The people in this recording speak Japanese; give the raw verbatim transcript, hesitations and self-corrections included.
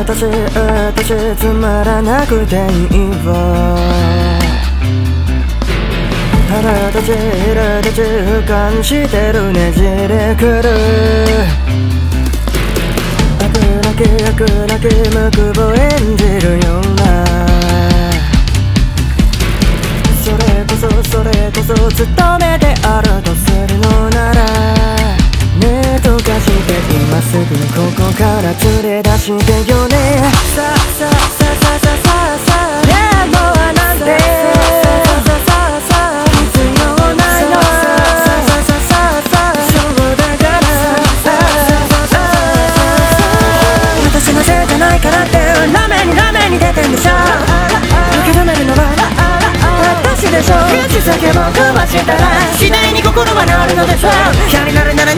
私私つまらなくていいわ腹立ち苛立ち俯瞰してるねじれくる悪なき悪なき無垢を演じるようなそれこそそれこそ務めであるとするのならねとかして今すぐここから連れ出してよねさあさあさあさあさあさあさあでもはなんてさあさあさあ必要ないのさあさあさあさあさあそうだから私のせいじゃないからってラメにラメに出てんでしょ受け止めるのは私でしょ口先僕はしたら次第に心はなるのでしょう嫌になるなら